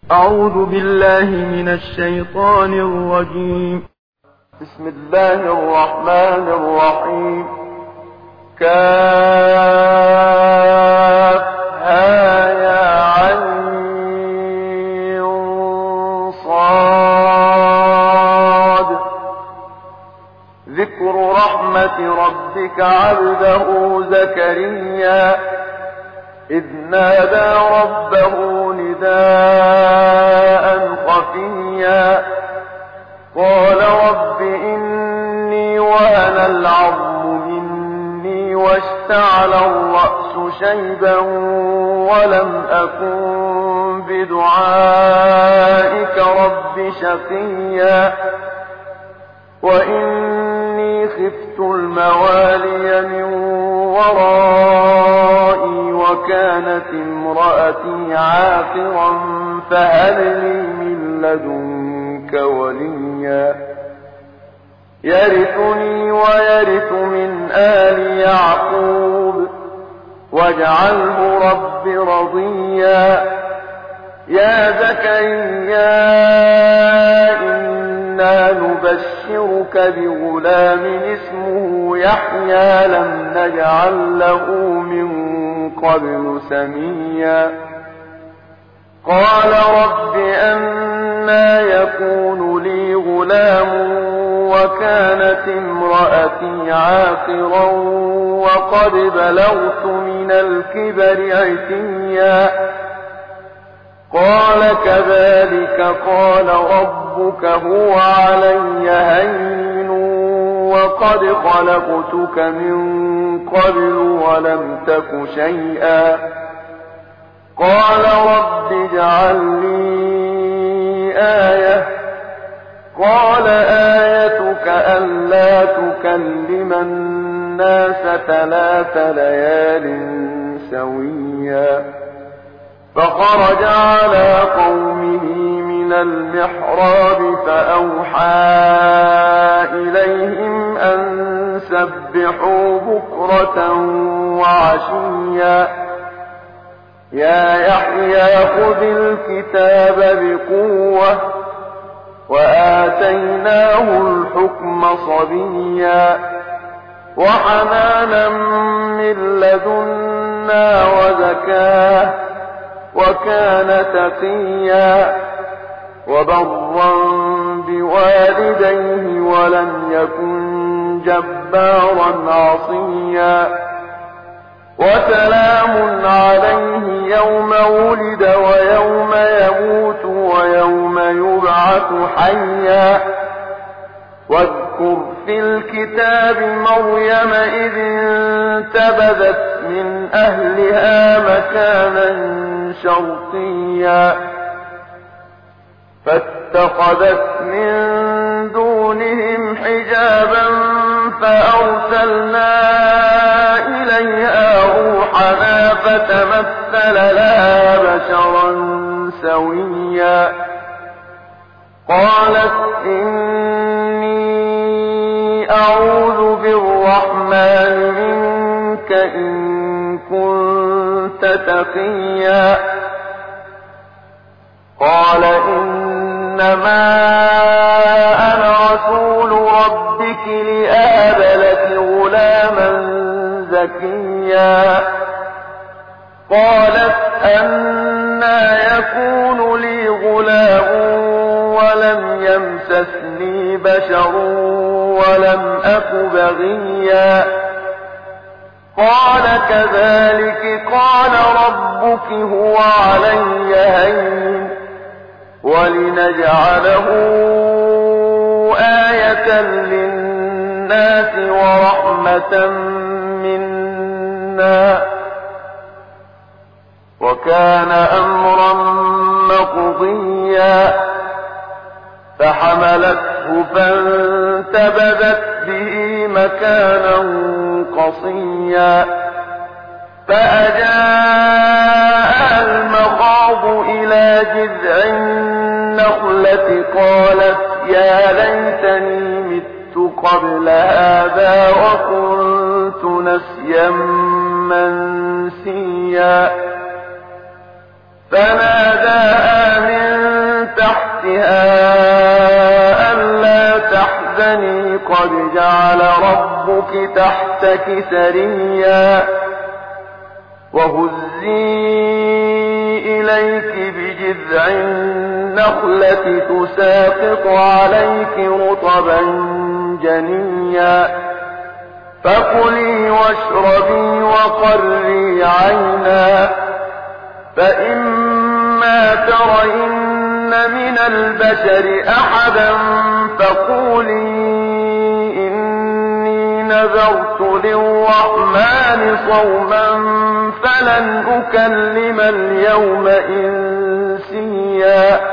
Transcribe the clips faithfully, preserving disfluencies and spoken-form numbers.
أعوذ بالله من الشيطان الرجيم. بسم الله الرحمن الرحيم. كافها يا عين صاد. ذكر رحمة ربك عبده زكريا إذ نادى ربه نداء خفيا قال رب إني وهن العظم مني واشتعل الرأس شيبا ولم أكن بدعائك رب شقيا وإني خفت الموالي من ورائي وكانت امرأتي عاقرا فهب لي من لدنك وليا يرثني ويرث من آل يعقوب واجعله رب رضيا يا زكريا إنا نبشرك بغلام اسمه يحيى لم نجعل له من قبل سميا قال رب أنى يكون لي غلام وكانت امرأتي عاقرا وقد بلغت من الكبر عتيا قال كذلك قال ربك هو علي هين وقد خلقتك من قبل ولم تك شيئا قال رب اجعل لي آية قال آيتك ألا تكلم الناس ثلاث ليال سويا فخرج على قومه من المحراب فأوحى إليهم أن سبحوا بكرة وعشيا يا يحيى خذ الكتاب بقوة وآتيناه الحكم صبيا وحنانا من لدنا وزكاه وكان تقيا وبرا بوالديه ولم يكن جبارا عصيا وسلام عليه يوم ولد ويوم يموت ويوم يبعث حيا واذكر في الكتاب مريم إذ انتبذت من أهلها مكانا شرقيا فاتخذت من دونهم حجابا فأرسلنا إليها روحنا فتمثل لها بشرا سويا قالت إني أعوذ بالرحمن منك إن كنت تقيا قال إنما أنا رسول ربك لأهب لك غلاما زكيا قالت أنى يكون لي غلام ولم يمسسني بشر ولم أك بغيا قال كذلك قال ربك هو علي هين ولنجعله آية للناس ورحمة منا وكان أمرا مقضيا فحملته فانتبذت به مكانا قصيا فأجاء المخاض إلى جذع النخلة قالت يا ليتني مت قبل هذا وكنت نسيا منسيا فناداها من عليها ألا تحزني قد جعل ربك تحتك سريا وهزي إليك بجذع النخلة تساقط عليك رطبا جنيا فكلي واشربي وقري عينا فإما ترين من البشر أحدا فقولي إني نذرت للرحمن صوما فلن أكلم اليوم إنسيا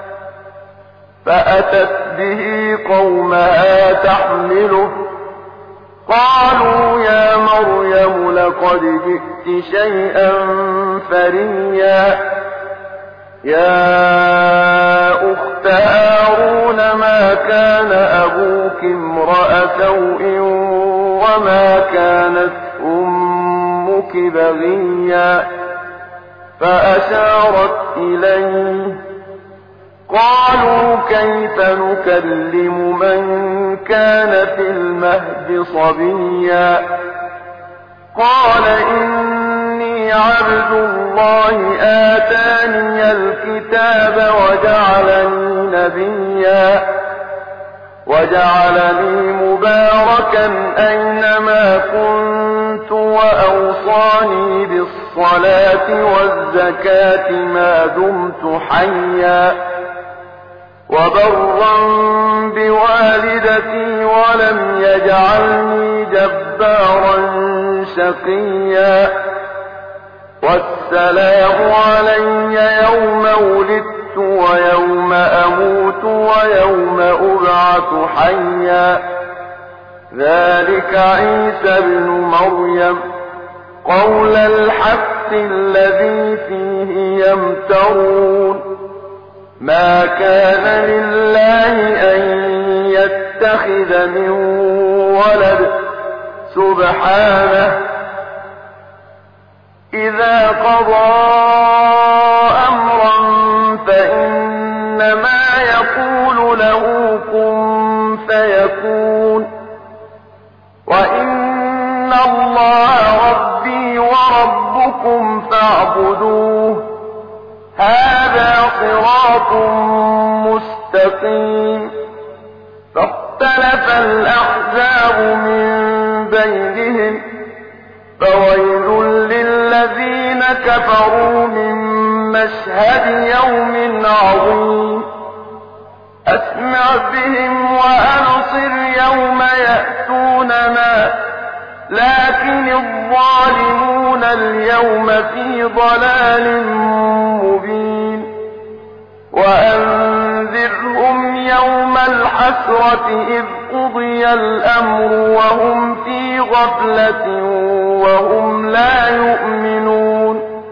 فأتت به قومها تحمله قالوا يا مريم لقد جئت شيئا فريا يا أخت هارون ما كان أبوك امرأ سوء وما كانت أمك بغيا فأشارت إليه قالوا كيف نكلم من كان في المهد صبيا قال إني عبد الله آتاني الكتاب وجعلني نبيا وجعلني مباركا أينما كنت وأوصاني بالصلاة والزكاة ما دمت حيا وبرا بوالدتي ولم يجعلني جبارا شقيا والسلام علي يوم ولدت ويوم أموت ويوم أبعث حيا ذلك عيسى بن مريم قول الحق الذي فيه يمترون ما كان لله أن يتخذ من ولد سبحانه إذا قضى أمرا فإنما يقول له كن فيكون وإن الله ربي وربكم فاعبدوه هذا صراط مستقيم فاختلف الأحزاب من بينهم فويل للذين كفروا من مشهد يوم عظيم أسمع بهم وأبصر يوم يأتوننا لكن الظالمون اليوم في ضلال مبين وأنذرهم يوم الحسرة إذ قضي الأمر وهم في غفلة وهم لا يؤمنون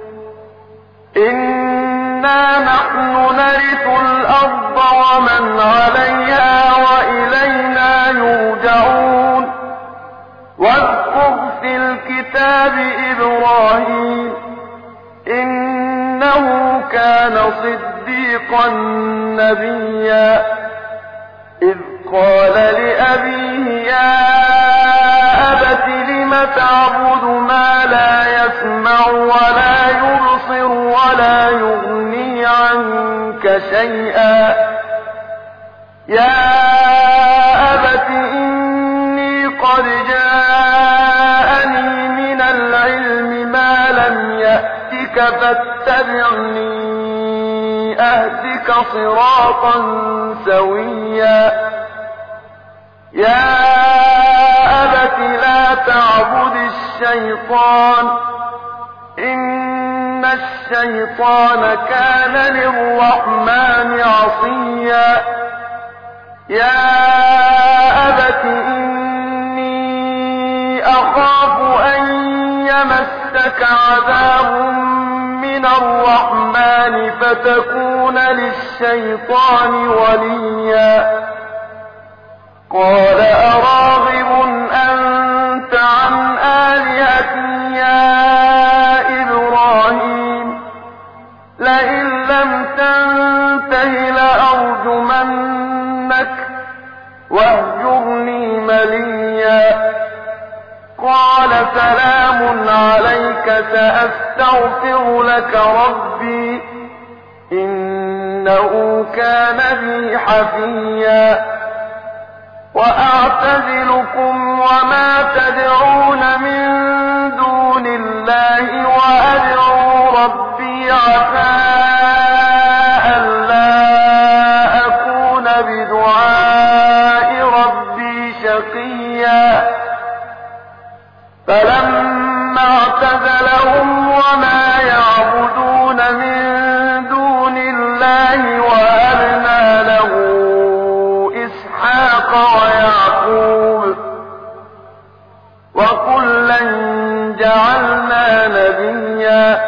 إنا نحن نرث الأرض ومن عليها وإلينا يرجعون واذكر في الكتاب إبراهيم إنه كان صديقا نبيا إذ قال لأبيه يا أبت لم تعبد ما لا يسمع ولا يبصر ولا يغني عنك شيئا يا أبت إني قد جاءني من العلم ما لم يأتك فاتبعني أهدك صراطا سويا يا أبت لا تعبد الشيطان إن الشيطان كان للرحمن عصيا يا أبت إني أخاف أن يمسك عذاب من الرحمن فتكون للشيطان وليا قال أراغب أنت عن آلهتي يا إبراهيم لئن لم تنته لأرجو سأستغفر لك ربي إنه كان بي حفيا وأعتزلكم وما تدعون من دون الله وأدعو ربي عسى ألا أكون بدعاء ربي شقيا فلما اعتزلهم وما يعبدون من دون الله وهبنا له إسحاق ويعقوب وكلا جعلنا نبيا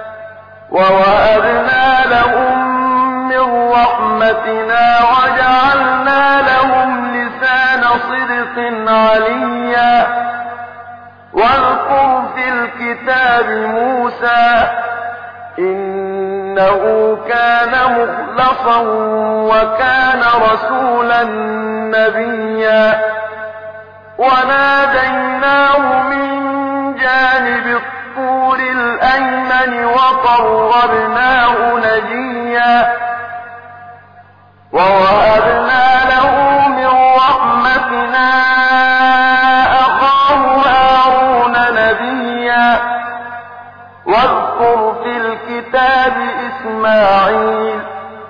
ووهبنا لهم من رحمتنا وجعلنا لهم لسان صدق عليا واذكر في الكتاب موسى إنه كان مخلصا وكان رسولا نبيا وناديناه من جانب الطور الأيمن وقربناه نجيا ووهبنا له من رحمتنا أخاه هارون نبيا واذكر في الكتاب إسماعيل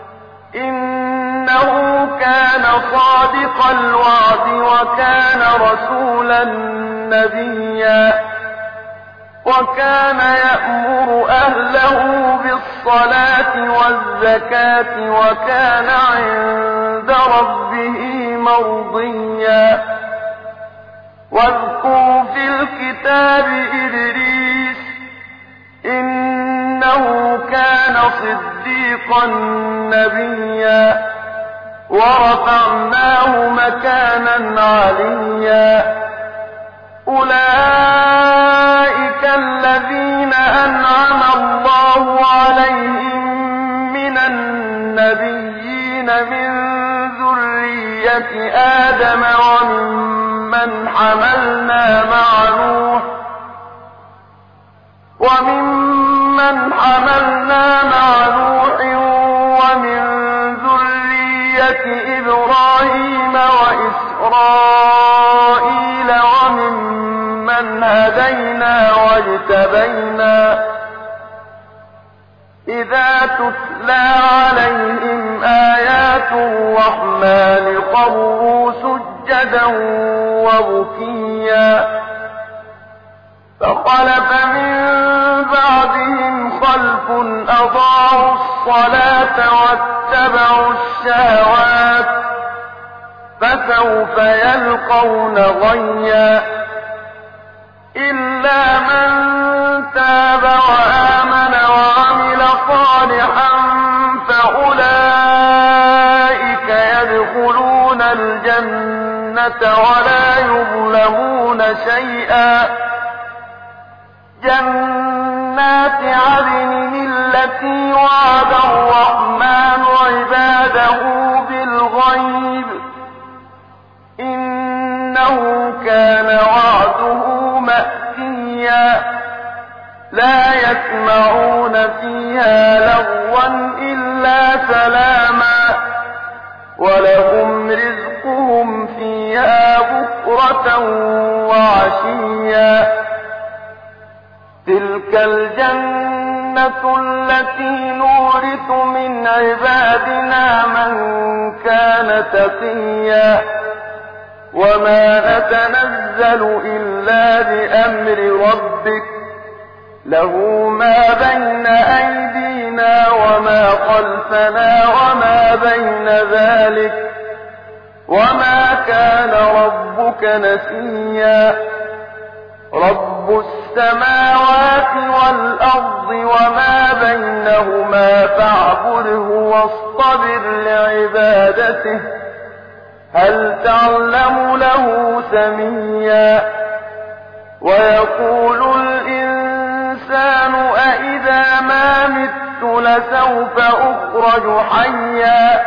إنه كان صادق الوعد وكان رسولا نبيا وكان يأمر أهله بالصلاة والزكاة وكان عند ربه مرضيا واذكر في الكتاب إدريس إنه كان صديقا نبيا ورفعناه مكانا عليا أولئك الذين أنعم الله عليهم من النبيين من ذرية آدم وممن حملنا مع نوح وممن حملنا مع نوح ومن ذرية إبراهيم وإسرائيل وممن هدينا واجتبينا إذا تتلى عليهم آيات الرحمن خروا سجدا وبكيا فخلف من بعدهم خلف أضاعوا الصلاة واتبعوا الشهوات فسوف يلقون غيا إلا من تاب وآمن وعمل صالحا فأولئك يدخلون الجنة ولا يظلمون شيئا جنات عدن التي وعد الرحمن عباده بالغيب إنه كان وعده مأتيا لا يسمعون فيها لغوا إلا سلاما ولهم رزقهم فيها بكرة وعشيا تلك الجنة التي نورث من عبادنا من كان تقيا وما نتنزل إلا بأمر ربك له ما بين أيدينا وما خلفنا وما بين ذلك وما كان ربك نسيا رب السماوات والأرض وما بينهما فاعبده واصطبر لعبادته هل تعلم له سميا ويقول الإنسان أإذا ما مت لسوف أخرج حيا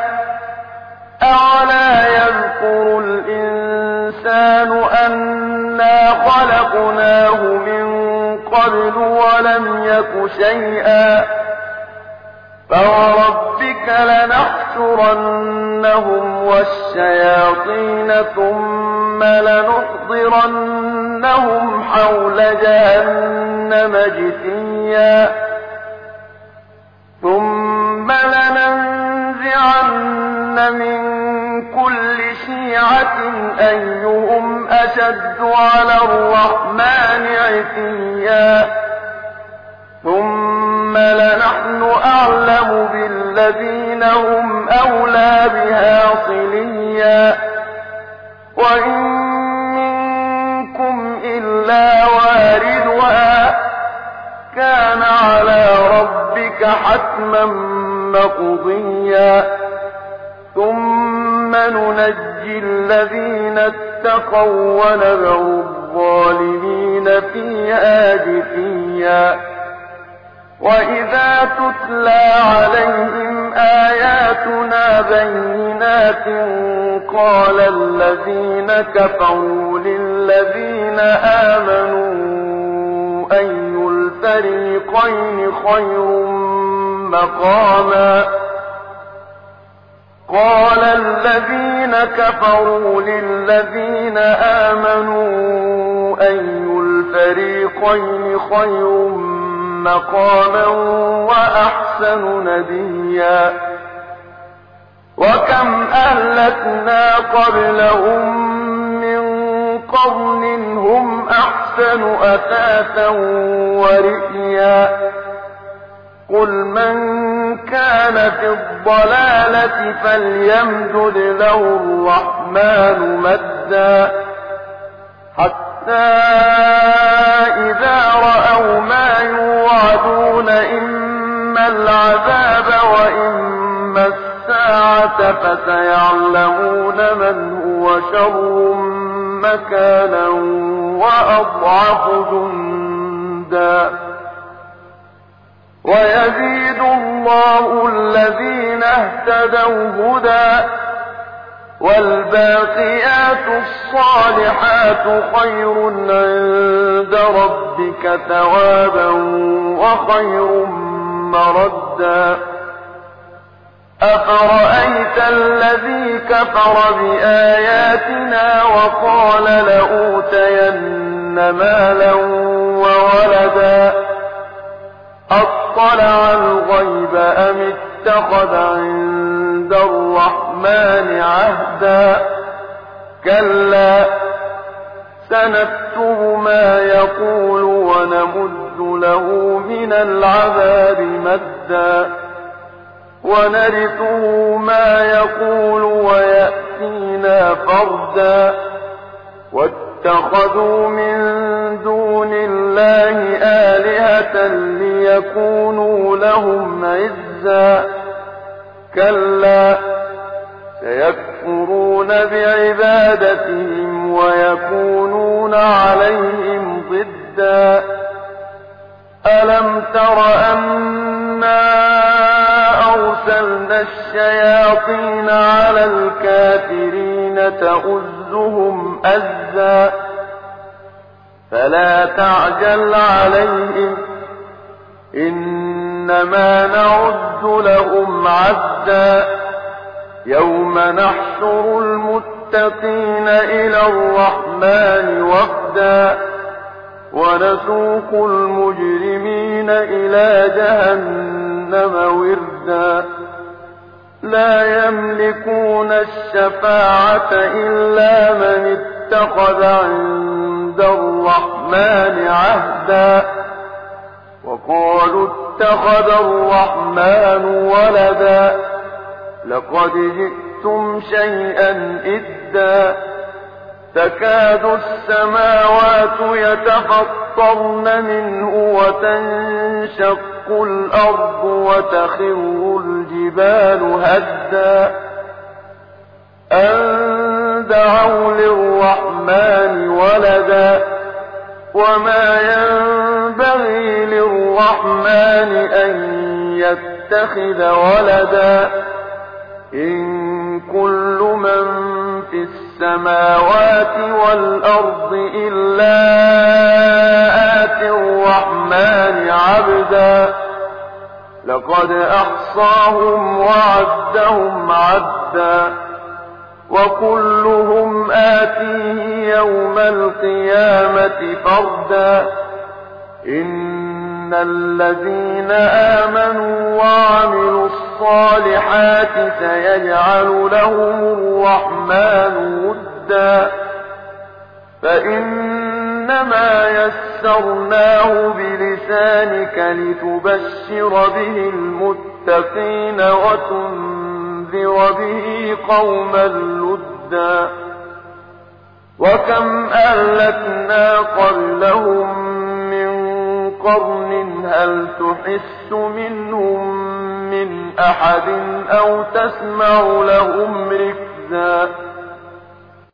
أولا يذكر الإنسان أنا خلقناه من قبل ولم يك شيئا فوربك لنحشرنهم والشياطين ثم لنحضرنهم حول جهنم جثيا ثم لننزعن من كل شيعة أيهم أشد على الرحمن عتيا ثم لنحن أعلم بالذين هم أولى بها صليا وإن منكم إلا واردها كان على ربك حتما مقضيا ثم ننجي الذين اتقوا ونذر الظالمين فيها جثيا وإذا تتلى عليهم آياتنا بينات قال الذين كفروا للذين آمنوا أي الفريقين خير مقاما قال الذين كفروا للذين آمنوا أي الفريقين خير مقاما وأحسن نديا وكم أهلكنا قبلهم من قرن هم أحسن أثاثا ورئيا قل من كان في الضلالة فليمدد له الرحمن مدا حتى إذا رأوا ما يوعدون إما العذاب وإما الساعة فسيعلمون من هو شر مكانا وأضعف جندا ويزيد الله الذين اهتدوا هدى والباقيات الصالحات خير عند ربك ثوابا وخير مردا أفرأيت الذي كفر بآياتنا وقال لأوتين مالا وولدا أطلع الغيب أم اتخذ عند الرحمن عهدا كلا سنكتب ما يقول ونمد له من العذاب مدا ونرثه ما يقول ويأتينا فردا واتخذوا من دون الله آلهة ليكونوا لهم عزا كلا سيكفرون بعبادتهم ويكونون عليهم ضدا ألم تر أنا أرسلنا الشياطين على الكافرين تؤزهم أزا فلا تعجل عليهم إنما نعد لهم عدا يوم نحشر المتقين إلى الرحمن وفدا ونسوق المجرمين إلى جهنم وردا لا يملكون الشفاعة إلا من اتخذ عند الرحمن عهدا وقالوا اتخذ الرحمن ولدا لقد جئتم شيئا إدا تكاد السماوات يتفطرن منه وتنشق الأرض وتخر الجبال هدا أن دعوا للرحمن ولدا وما ينبغي للرحمن أن يتخذ ولدا إن كل من في السماوات والأرض إلا آتي الرحمن عبدا لقد أحصاهم وعدهم عدا وكلهم آتيه يوم القيامة فردا إن الذين آمنوا وعملوا الصالحات سيجعل لهم الرحمن ودا فإنما يسرناه بلسانك لتبشر به المتقين وتنذر به قوما لدا وكم أهلكنا قبلهم من قرن هل تحس منهم من أحد أو تسمع لهم ركزا